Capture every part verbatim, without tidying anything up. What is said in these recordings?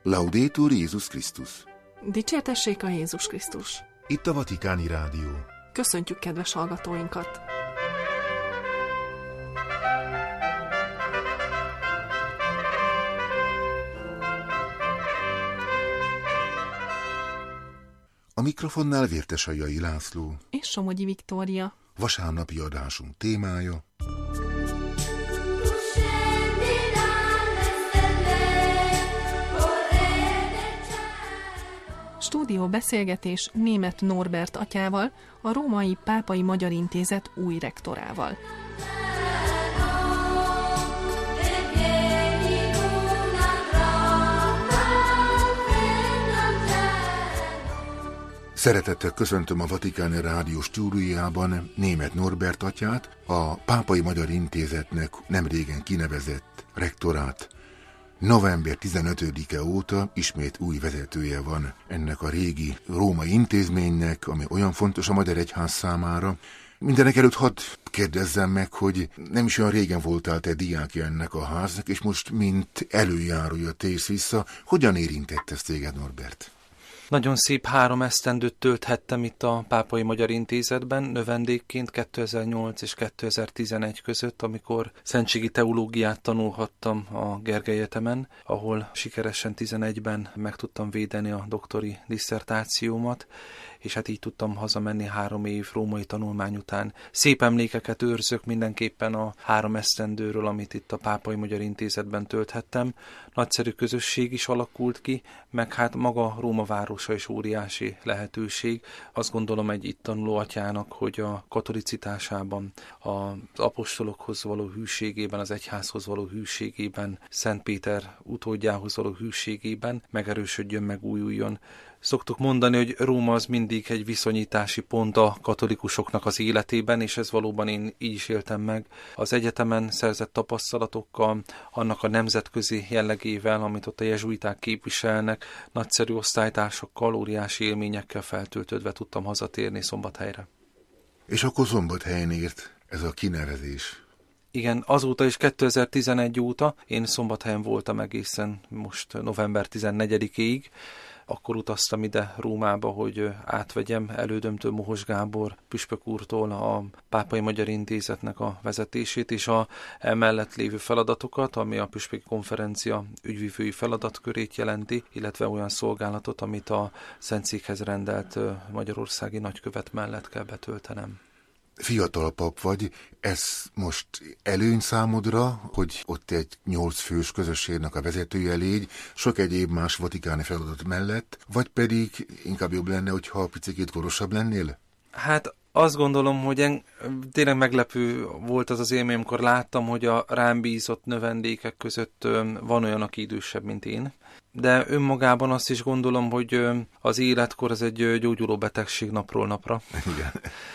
Laudetur Jézus Krisztus. Dicsértessék a Jézus Krisztus. Itt a Vatikáni Rádió. Köszöntjük kedves hallgatóinkat! A mikrofonnál Vértesajai László és Somogyi Viktória. Vasárnapi adásunk témája: Stúdió beszélgetés Németh Norbert atyával, a Római Pápai Magyar Intézet új rektorával. Szeretettel köszöntöm a Vatikáni Rádió stúdiójában Németh Norbert atyát, a Pápai Magyar Intézetnek nemrégen kinevezett rektorát. november tizenötödike óta ismét új vezetője van ennek a régi római intézménynek, ami olyan fontos a magyar egyház számára. Mindenek előtt hadd kérdezzem meg, hogy nem is olyan régen voltál te diákja ennek a háznak, és most mint előjárója tész vissza. Hogyan érintett ez téged, Norbert? Nagyon szép három esztendőt tölthettem itt a Pápai Magyar Intézetben, növendékként kétezer-nyolc és kétezer-tizenegy között, amikor szentségi teológiát tanulhattam a Gergely Egyetemen, ahol sikeresen tizenegyben meg tudtam védeni a doktori disszertációmat, és hát így tudtam hazamenni három év római tanulmány után. Szép emlékeket őrzök mindenképpen a három esztendőről, amit itt a Pápai Magyar Intézetben tölthettem. Nagyszerű közösség is alakult ki, meg hát maga Róma városa is óriási lehetőség. Azt gondolom egy itt tanuló atyának, hogy a katolicitásában, az apostolokhoz való hűségében, az egyházhoz való hűségében, Szent Péter utódjához való hűségében megerősödjön, megújuljon. Szoktuk mondani, hogy Róma az mindig egy viszonyítási pont a katolikusoknak az életében, és ez valóban én így is éltem meg. Az egyetemen szerzett tapasztalatokkal, annak a nemzetközi jellegével, amit ott a jezsuiták képviselnek, nagyszerű osztálytársakkal, óriási élményekkel feltöltődve tudtam hazatérni Szombathelyre. És akkor Szombathelyen ért ez a kinevezés. Igen, azóta is kétezer-tizenegy óta, én Szombathelyen voltam egészen most november tizennegyedikéig, akkor utaztam ide Rómába, hogy átvegyem elődömtől, Mohos Gábor püspök úrtól a Pápai Magyar Intézetnek a vezetését, és a emellett lévő feladatokat, ami a püspöki konferencia ügyvivői feladatkörét jelenti, illetve olyan szolgálatot, amit a Szentszékhez rendelt magyarországi nagykövet mellett kell betöltenem. Fiatal pap vagy, ez most előny számodra, hogy ott egy nyolc fős közösségnek a vezetője légy, sok egyéb más vatikáni feladat mellett, vagy pedig inkább jobb lenne, hogyha picikét korosabb lennél? Hát azt gondolom, hogy en, tényleg meglepő volt az az élmény, amikor láttam, hogy a rám bízott növendékek között van olyan, aki idősebb, mint én. De önmagában azt is gondolom, hogy az életkor az egy gyógyuló betegség napról napra. Igen.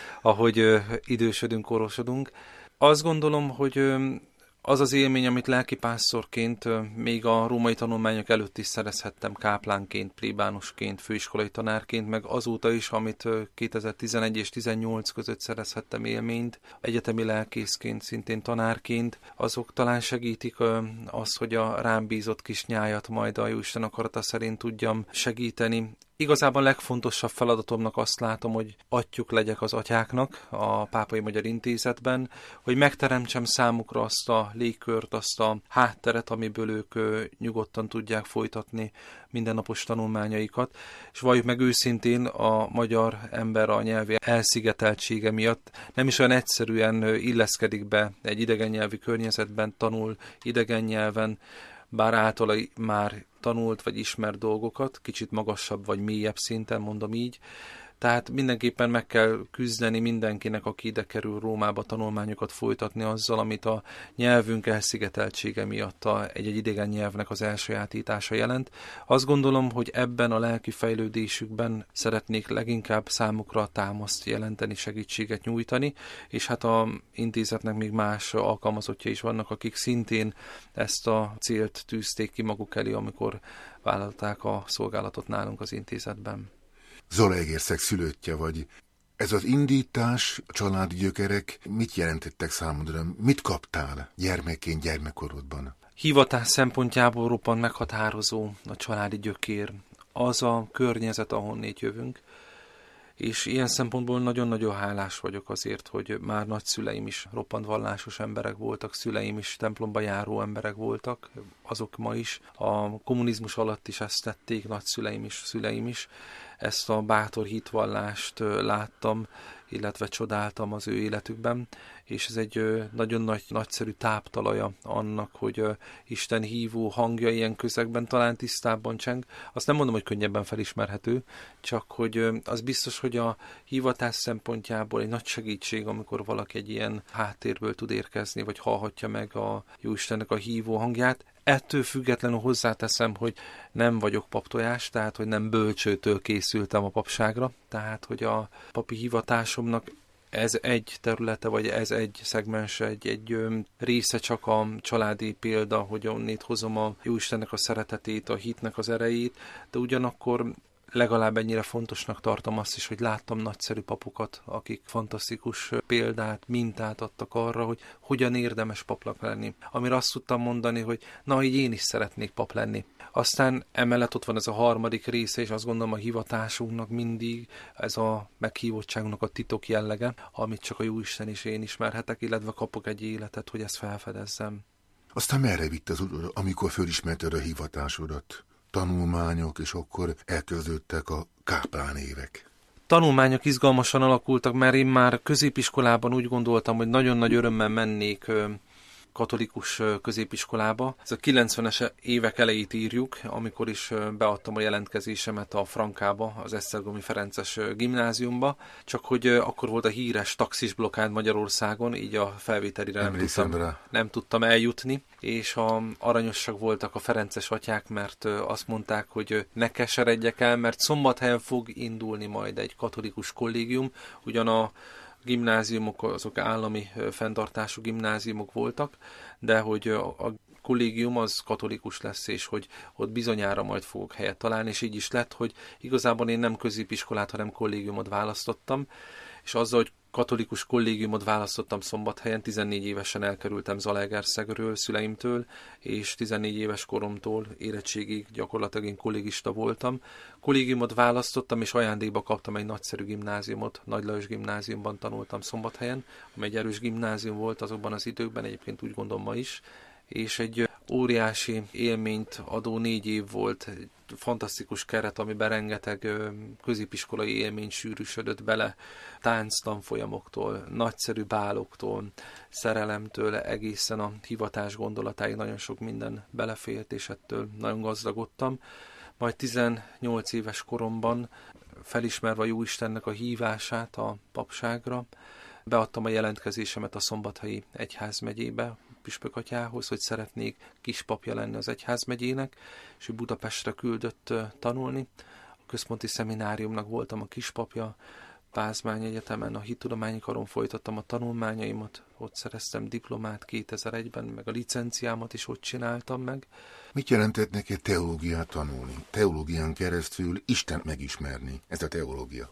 Ahogy idősödünk, korosodunk. Azt gondolom, hogy az az élmény, amit lelkipásztorként még a római tanulmányok előtt is szerezhettem káplánként, plébánosként, főiskolai tanárként, meg azóta is, amit kétezer-tizenegy és tizennyolc között szerezhettem élményt, egyetemi lelkészként, szintén tanárként, azok talán segítik azt, hogy a rám bízott kis nyájat majd a Jóisten akarata szerint tudjam segíteni. Igazából a legfontosabb feladatomnak azt látom, hogy atyjuk legyek az atyáknak a Pápai Magyar Intézetben, hogy megteremtsem számukra azt a légkört, azt a hátteret, amiből ők nyugodtan tudják folytatni mindennapos tanulmányaikat, és valljuk meg őszintén, a magyar ember a nyelvi elszigeteltsége miatt nem is olyan egyszerűen illeszkedik be egy idegen nyelvi környezetben, tanul idegen nyelven, bár általa már tanult vagy ismert dolgokat, kicsit magasabb vagy mélyebb szinten, mondom így. Tehát mindenképpen meg kell küzdeni mindenkinek, aki ide kerül Rómába tanulmányokat folytatni azzal, amit a nyelvünk elszigeteltsége miatt a, egy-egy idegen nyelvnek az elsajátítása jelent. Azt gondolom, hogy ebben a lelki fejlődésükben szeretnék leginkább számukra támaszt jelenteni, segítséget nyújtani, és hát a intézetnek még más alkalmazottja is vannak, akik szintén ezt a célt tűzték ki maguk elé, amikor vállalták a szolgálatot nálunk az intézetben. Zalaegerszeg szülöttje vagy. Ez az indítás, a családi gyökerek mit jelentettek számodra? Mit kaptál gyermekként, gyermekkorodban? Hivatás szempontjából roppant meghatározó a családi gyökér. Az a környezet, ahonnét jövünk. És ilyen szempontból nagyon-nagyon hálás vagyok azért, hogy már nagyszüleim is roppant vallásos emberek voltak, szüleim is templomba járó emberek voltak, azok ma is. A kommunizmus alatt is ezt tették, nagyszüleim is, szüleim is. Ezt a bátor hitvallást láttam, illetve csodáltam az ő életükben, és ez egy nagyon nagy, nagyszerű táptalaja annak, hogy Isten hívó hangja ilyen közegben talán tisztábban cseng. Azt nem mondom, hogy könnyebben felismerhető, csak hogy az biztos, hogy a hivatás szempontjából egy nagy segítség, amikor valaki egy ilyen háttérből tud érkezni, vagy hallhatja meg a Jóistennek a hívó hangját. Ettől függetlenül hozzáteszem, hogy nem vagyok paptojás, tehát hogy nem bölcsőtől készültem a papságra, tehát hogy a papi hivatásomnak ez egy területe, vagy ez egy szegmense, egy, egy része csak a családi példa, hogy onnét hozom a Jóistennek a szeretetét, a hitnek az erejét, de ugyanakkor legalább ennyire fontosnak tartom azt is, hogy láttam nagyszerű papokat, akik fantasztikus példát, mintát adtak arra, hogy hogyan érdemes papnak lenni. Amire azt tudtam mondani, hogy na, így én is szeretnék pap lenni. Aztán emellett ott van ez a harmadik része, és azt gondolom a hivatásunknak mindig ez a meghívottságunknak a titok jellege, amit csak a Jóisten és én ismerhetek, illetve kapok egy életet, hogy ezt felfedezzem. Aztán merre vitt az út, amikor fölismerted a hivatásodat? Tanulmányok, és akkor elkezdődtek a káplán évek. Tanulmányok izgalmasan alakultak, mert én már középiskolában úgy gondoltam, hogy nagyon nagy örömmel mennék katolikus középiskolába. Ez a kilencvenes évek elejét írjuk, amikor is beadtam a jelentkezésemet a Frankába, az Esztergomi Ferences gimnáziumba, csak hogy akkor volt a híres taxis blokkád Magyarországon, így a felvételire nem tudtam, nem tudtam eljutni, és a aranyosak voltak a ferences atyák, mert azt mondták, hogy ne keseredjek el, mert Szombathelyen fog indulni majd egy katolikus kollégium, ugyan a gimnáziumok, azok állami fenntartású gimnáziumok voltak, de hogy a kollégium az katolikus lesz, és hogy ott bizonyára majd fogok helyet találni, és így is lett, hogy igazából én nem középiskolát, hanem kollégiumot választottam, és azzal, hogy katolikus kollégiumot választottam Szombathelyen, tizennégy évesen elkerültem Zalaegerszegről, szüleimtől, és tizennégy éves koromtól érettségig gyakorlatilag én kollégista voltam. Kollégiumot választottam, és ajándékba kaptam egy nagyszerű gimnáziumot, Nagy Lajos gimnáziumban tanultam Szombathelyen, amely egy erős gimnázium volt azokban az időkben, egyébként úgy gondolom ma is, és egy óriási élményt adó négy év volt, egy fantasztikus keret, amiben rengeteg középiskolai élmény sűrűsödött bele, tánctanfolyamoktól, nagyszerű báloktól, szerelemtől, egészen a hivatás gondolatáig nagyon sok minden belefért, és ettől nagyon gazdagodtam. Majd tizennyolc éves koromban, felismerve a Jóistennek a hívását a papságra, beadtam a jelentkezésemet a Szombathelyi egyházmegyébe, püspökatyához, hogy szeretnék kispapja lenni az egyházmegyének, és ő Budapestre küldött tanulni. A központi szemináriumnak voltam a kispapja, Pázmány Egyetemen a hittudományi karon folytattam a tanulmányaimat, ott szereztem diplomát kétezer-egyben, meg a licenciámat is ott csináltam meg. Mit jelentett neked teológiát tanulni? Teológián keresztül Isten megismerni, ez a teológia?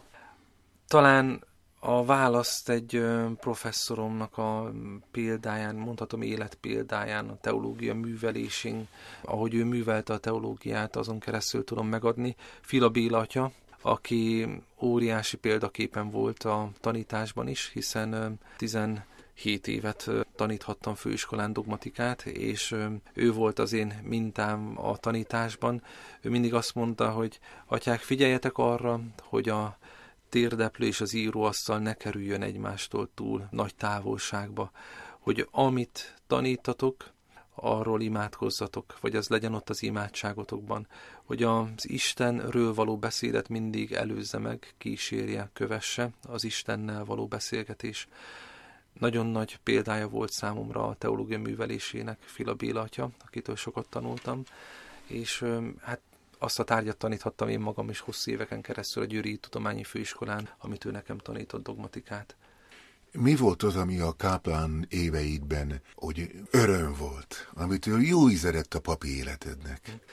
Talán a választ egy professzoromnak a példáján, mondhatom életpéldáján, a teológia művelésén, ahogy ő művelte a teológiát, azon keresztül tudom megadni. Fila Béla atya, aki óriási példaképen volt a tanításban is, hiszen tizenhét évet taníthattam főiskolán dogmatikát, és ő volt az én mintám a tanításban. Ő mindig azt mondta, hogy atyák, figyeljetek arra, hogy a térdeplő és az íróasztal ne kerüljön egymástól túl nagy távolságba, hogy amit tanítatok, arról imádkozzatok, vagy az legyen ott az imádságotokban, hogy az Istenről való beszédet mindig előzze meg, kísérje, kövesse az Istennel való beszélgetés. Nagyon nagy példája volt számomra a teológia művelésének Fila Béla atya, akitől sokat tanultam, és hát azt a tárgyat taníthattam én magam is hosszú éveken keresztül a Győri Tudományi Főiskolán, amit ő nekem tanított, dogmatikát. Mi volt az, ami a káplán éveidben, hogy öröm volt, amitől jó íze lett a papi életednek?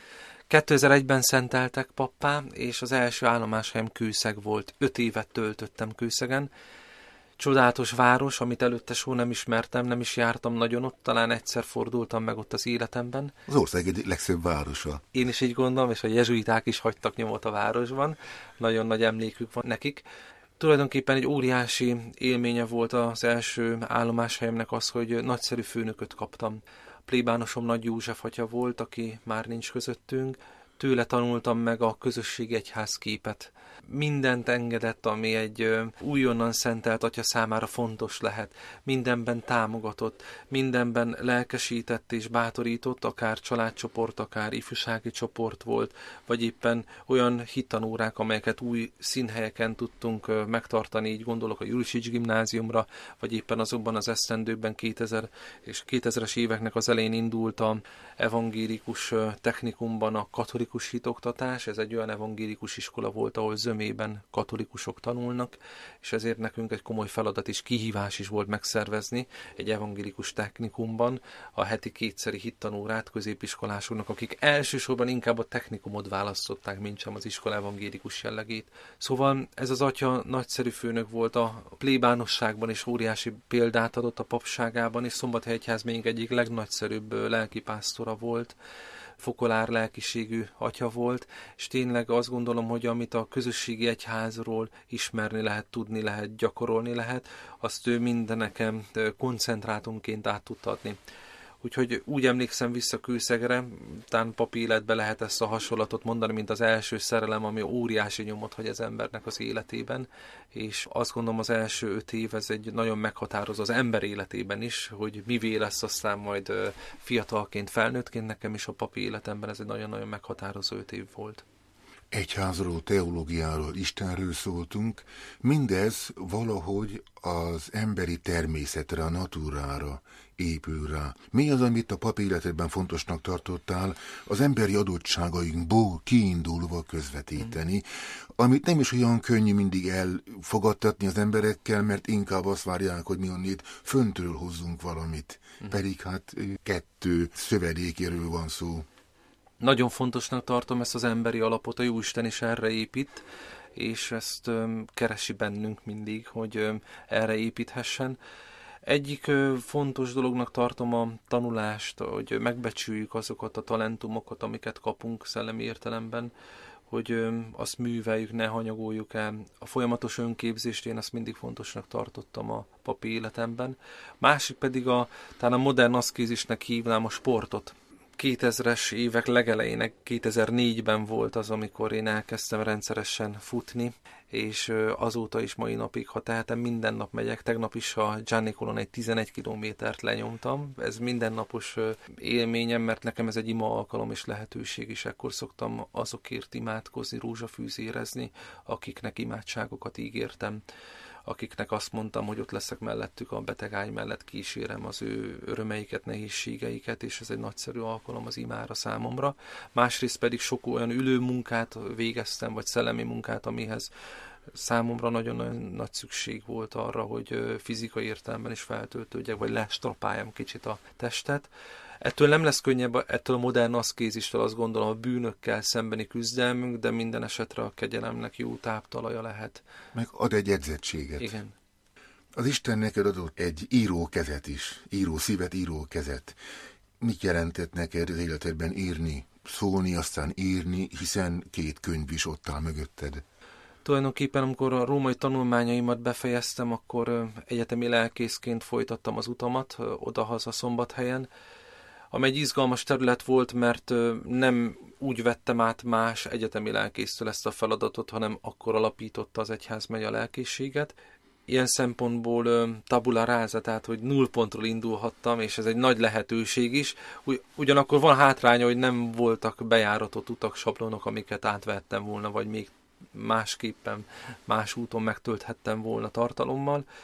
kétezer-egyben szenteltek pappá, és az első állomáshelyem Kőszeg volt. Öt évet töltöttem Kőszegen. Csodálatos város, amit előtte soha nem ismertem, nem is jártam nagyon ott, talán egyszer fordultam meg ott az életemben. Az ország egyik legszebb városa. Én is így gondolom, és a jezsuiták is hagytak nyomot a városban. Nagyon nagy emlékük van nekik. Tulajdonképpen egy óriási élménye volt az első állomáshelyemnek az, hogy nagyszerű főnököt kaptam. A plébánosom Nagy József atya volt, aki már nincs közöttünk. Tőle tanultam meg a közösségi egyház képet. Mindent engedett, ami egy újonnan szentelt atya számára fontos lehet. Mindenben támogatott, mindenben lelkesített és bátorított, akár családcsoport, akár ifjúsági csoport volt, vagy éppen olyan hittanórák, amelyeket új színhelyeken tudtunk megtartani, így gondolok a Jurisics gimnáziumra, vagy éppen azokban az esztendőkben kétezer és kétezres éveknek az elején indult a evangélikus technikumban a katolikus hitoktatás. Ez egy olyan evangélikus iskola volt, ahol zömében katolikusok tanulnak, és ezért nekünk egy komoly feladat és kihívás is volt megszervezni egy evangélikus technikumban a heti kétszeri hittanórát középiskolásoknak, akik elsősorban inkább a technikumot választották, mint sem az iskola evangélikus jellegét. Szóval ez az atya nagyszerű főnök volt a plébánosságban, és óriási példát adott a papságában, és Szombathely egyházmegyénk egyik legnagyszerűbb lelkipásztora volt, fokolár lelkiségű atya volt, és tényleg azt gondolom, hogy amit a közösségi egyházról ismerni lehet, tudni lehet, gyakorolni lehet, azt ő minden nekem koncentrátumként át tudta adni. Úgyhogy úgy emlékszem vissza Kőszegre, talán papi életben lehet ezt a hasonlatot mondani, mint az első szerelem, ami óriási nyomot hagy az embernek az életében, és azt gondolom az első öt év ez egy nagyon meghatározó az ember életében is, hogy mivé lesz aztán majd fiatalként, felnőttként, nekem is a papi életemben ez egy nagyon-nagyon meghatározó öt év volt. Egyházról, teológiáról, Istenről szóltunk, mindez valahogy az emberi természetre, a natúrára épül rá. Mi az, amit a papi életedben fontosnak tartottál, az emberi adottságainkból kiindulva közvetíteni, mm. amit nem is olyan könnyű mindig elfogadtatni az emberekkel, mert inkább azt várják, hogy mi onnét föntről hozzunk valamit. Mm. Pedig hát kettő szövedékéről van szó. Nagyon fontosnak tartom ezt az emberi alapot, a Jóisten is erre épít, és ezt öm, keresi bennünk mindig, hogy öm, erre építhessen. Egyik öm, fontos dolognak tartom a tanulást, hogy megbecsüljük azokat a talentumokat, amiket kapunk szellemi értelemben, hogy öm, azt műveljük, ne hanyagoljuk el. A folyamatos önképzést én azt mindig fontosnak tartottam a papi életemben. Másik pedig a, talán a modern aszkézisnek hívnám a sportot. kétezres évek legelejének, kétezer-négyben volt az, amikor én elkezdtem rendszeresen futni, és azóta is mai napig, ha tehetem, minden nap megyek. Tegnap is a Giannicolon egy tizenegy kilométert lenyomtam. Ez mindennapos élményem, mert nekem ez egy ima alkalom és lehetőség is. Ekkor szoktam azokért imádkozni, rózsafűzérezni, akiknek imádságokat ígértem, akiknek azt mondtam, hogy ott leszek mellettük, a betegágy mellett kísérem az ő örömeiket, nehézségeiket, és ez egy nagyszerű alkalom az imára számomra. Másrészt pedig sok olyan ülő munkát végeztem, vagy szellemi munkát, amihez számomra nagyon nagy szükség volt arra, hogy fizikai értelemben is feltöltődjek, vagy lestrapáljam kicsit a testet. Ettől nem lesz könnyebb, ettől a modern aszkézistől azt gondolom a bűnökkel szembeni küzdelmünk, de minden esetre a kegyelemnek jó táptalaja lehet. Meg ad egy edzettséget. Igen. Az Isten neked adott egy író kezet is, író szívet, író kezet. Mit jelentett neked az életedben írni, szólni, aztán írni, hiszen két könyv is ott áll mögötted? Tulajdonképpen, amikor a római tanulmányaimat befejeztem, akkor egyetemi lelkészként folytattam az utamat odahaza Szombathelyen, ami egy izgalmas terület volt, mert nem úgy vettem át más egyetemi lelkésztől ezt a feladatot, hanem akkor alapította az egyházmegye a lelkészséget. Ilyen szempontból tabula rasa, tehát hogy nullpontról indulhattam, és ez egy nagy lehetőség is. Ugyanakkor van hátránya, hogy nem voltak bejáratott utak, sablonok, amiket átvettem volna, vagy még másképpen, más úton megtölthettem volna tartalommal.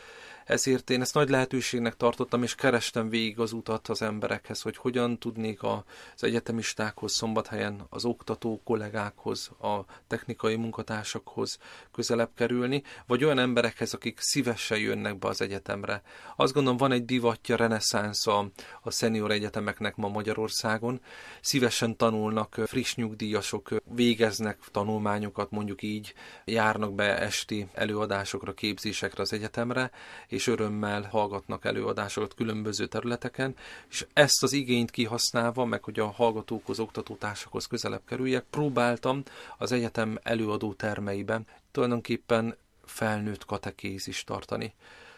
Ezért én ezt nagy lehetőségnek tartottam, és kerestem végig az utat az emberekhez, hogy hogyan tudnék az egyetemistákhoz, Szombathelyen az oktató kollégákhoz, a technikai munkatársakhoz közelebb kerülni, vagy olyan emberekhez, akik szívesen jönnek be az egyetemre. Azt gondolom, van egy divatja, reneszánsz a, a szenior egyetemeknek ma Magyarországon. Szívesen tanulnak, friss nyugdíjasok végeznek tanulmányokat, mondjuk így, járnak be esti előadásokra, képzésekre az egyetemre, és örömmel hallgatnak előadásokat különböző területeken, és ezt az igényt kihasználva, meg hogy a hallgatókhoz, oktatótársakhoz közelebb kerüljek, próbáltam az egyetem előadó termeiben tulajdonképpen felnőtt katekézist tartani.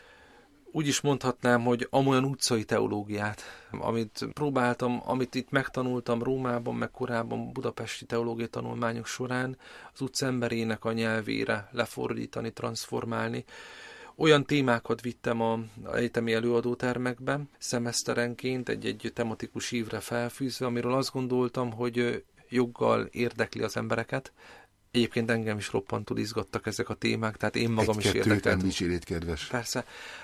Úgy is mondhatnám, hogy amolyan utcai teológiát, amit próbáltam, amit itt megtanultam Rómában, meg korábban budapesti teológiai tanulmányok során, az utca emberének a nyelvére lefordítani, transformálni. Olyan témákat vittem az egyetemi előadótermekbe, szemeszterenként egy-egy tematikus ívre felfűzve, amiről azt gondoltam, hogy joggal érdekli az embereket. Egyébként engem is roppantul izgattak ezek a témák, tehát én magam is érdekeltem. Egy-kettőt kedves. Persze.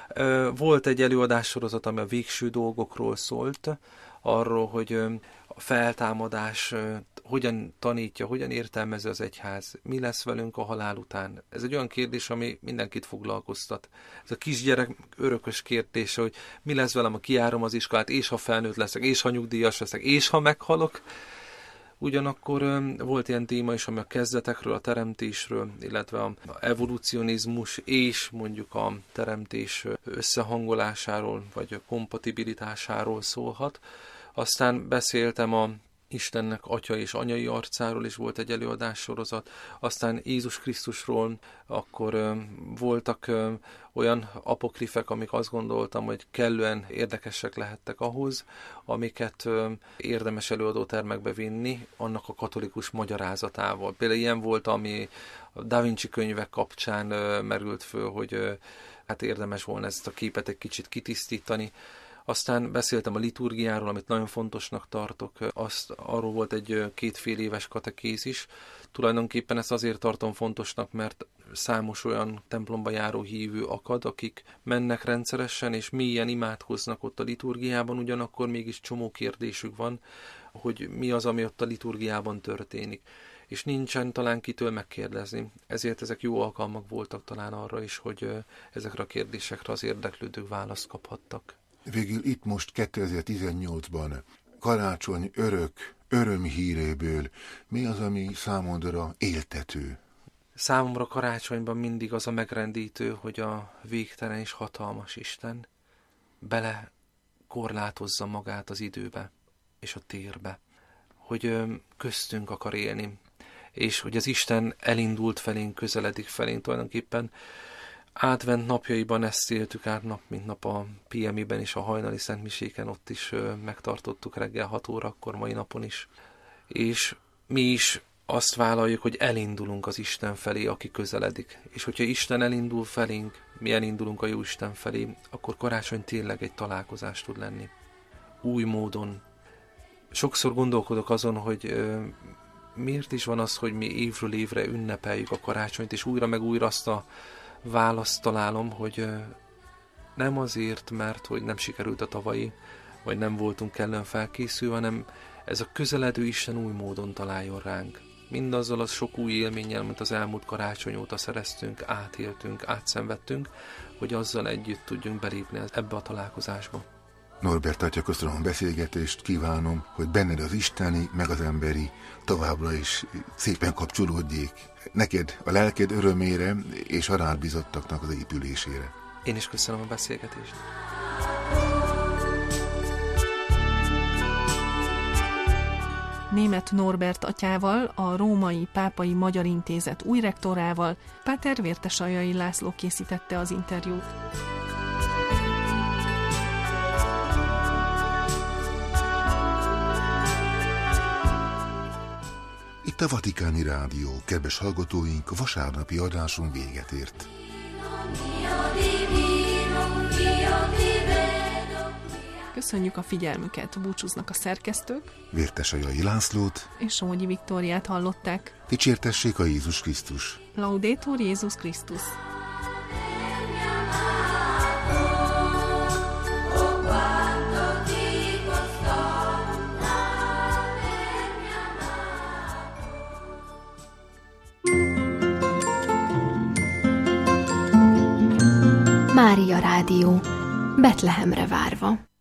Volt egy előadássorozat, ami a végső dolgokról szólt, arról, hogy a feltámadás hogyan tanítja, hogyan értelmezi az egyház, mi lesz velünk a halál után. Ez egy olyan kérdés, ami mindenkit foglalkoztat. Ez a kisgyerek örökös kérdése, hogy mi lesz velem, ha kijárom az iskolát, és ha felnőtt leszek, és ha nyugdíjas leszek, és ha meghalok. Ugyanakkor volt ilyen téma is, ami a kezdetekről, a teremtésről, illetve a evolucionizmus és mondjuk a teremtés összehangolásáról, vagy a kompatibilitásáról szólhat. Aztán beszéltem a Istennek atya és anyai arcáról is volt egy előadássorozat, aztán Jézus Krisztusról, akkor ö, voltak ö, olyan apokrifek, amik azt gondoltam, hogy kellően érdekesek lehettek ahhoz, amiket ö, érdemes előadótermekbe vinni, annak a katolikus magyarázatával. Például ilyen volt, ami a Da Vinci könyvek kapcsán ö, merült föl, hogy ö, hát érdemes volna ezt a képet egy kicsit kitisztítani. Aztán beszéltem a liturgiáról, amit nagyon fontosnak tartok. Azt, arról volt egy két-fél éves katekézis. Tulajdonképpen ezt azért tartom fontosnak, mert számos olyan templomba járó hívő akad, akik mennek rendszeresen, és mélyen imádkoznak ott a liturgiában, ugyanakkor mégis csomó kérdésük van, hogy mi az, ami ott a liturgiában történik. És nincsen talán kitől megkérdezni. Ezért ezek jó alkalmak voltak talán arra is, hogy ezekre a kérdésekre az érdeklődők választ kaphattak. Végül itt most kétezer-tizennyolcban karácsony örök, örömhíréből mi az, ami számodra éltető? Számomra karácsonyban mindig az a megrendítő, hogy a végtelen és hatalmas Isten bele korlátozza magát az időbe és a térbe, hogy köztünk akar élni, és hogy az Isten elindult felénk, közeledik felénk tulajdonképpen. Advent napjaiban ezt éltük át nap, mint nap a pé em i-ben és a hajnali szentmiséken, ott is ö, megtartottuk reggel hat órakor, mai napon is. És mi is azt vállaljuk, hogy elindulunk az Isten felé, aki közeledik. És hogyha Isten elindul felénk, mi elindulunk a Jóisten felé, akkor karácsony tényleg egy találkozás tud lenni. Új módon. Sokszor gondolkodok azon, hogy ö, miért is van az, hogy mi évről évre ünnepeljük a karácsonyt, és újra meg újra azt a választ találom, hogy nem azért, mert hogy nem sikerült a tavalyi, vagy nem voltunk kellően felkészülve, hanem ez a közeledő Isten új módon találjon ránk. Mindazzal az sok új élménnyel, mint az elmúlt karácsony óta szereztünk, átéltünk, átszenvedtünk, hogy azzal együtt tudjunk belépni ebbe a találkozásba. Norbert atya, köszönöm a beszélgetést, kívánom, hogy benned az isteni, meg az emberi továbbra is szépen kapcsolódjék. Neked a lelked örömére és a rád bizottaknak az épülésére. Én is köszönöm a beszélgetést. Németh Norbert atyával, a Római Pápai Magyar Intézet új rektorával, Páter Vértesaljai László készítette az interjút. Itt a Vatikáni Rádió, kedves hallgatóink, vasárnapi adásunk véget ért. Köszönjük a figyelmüket, búcsúznak a szerkesztők. Vértesaljai Lászlót és Somogyi Viktóriát hallották. Dicsértessék a Jézus Krisztus. Laudetur Jézus Krisztus. Mária Rádió, Betlehemre várva.